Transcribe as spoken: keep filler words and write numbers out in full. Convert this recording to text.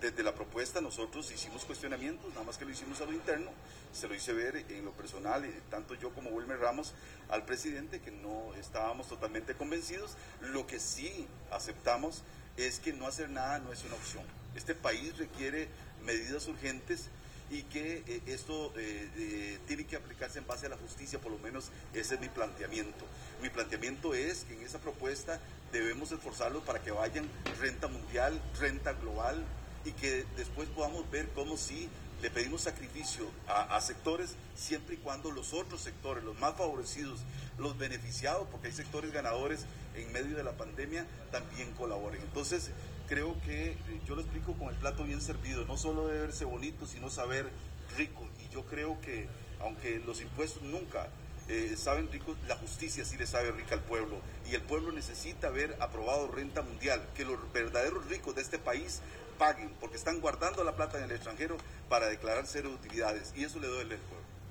desde la propuesta nosotros hicimos cuestionamientos, nada más que lo hicimos a lo interno, se lo hice ver en lo personal, tanto yo como Wilmer Ramos, al presidente, que no estábamos totalmente convencidos. Lo que sí aceptamos es que no hacer nada no es una opción. Este país requiere medidas urgentes y que eh, esto eh, eh, tiene que aplicarse en base a la justicia, por lo menos ese es mi planteamiento. Mi planteamiento es que en esa propuesta debemos esforzarlos para que vayan renta mundial, renta global, y que después podamos ver cómo sí le pedimos sacrificio a, a sectores, siempre y cuando los otros sectores, los más favorecidos, los beneficiados, porque hay sectores ganadores en medio de la pandemia, también colaboren. Entonces, creo que yo lo explico con el plato bien servido, no solo debe verse bonito, sino saber rico. Y yo creo que, aunque los impuestos nunca eh, saben ricos, la justicia sí le sabe rica al pueblo. Y el pueblo necesita ver aprobado renta mundial, que los verdaderos ricos de este país paguen, porque están guardando la plata en el extranjero para declarar cero utilidades. Y eso le duele al pueblo.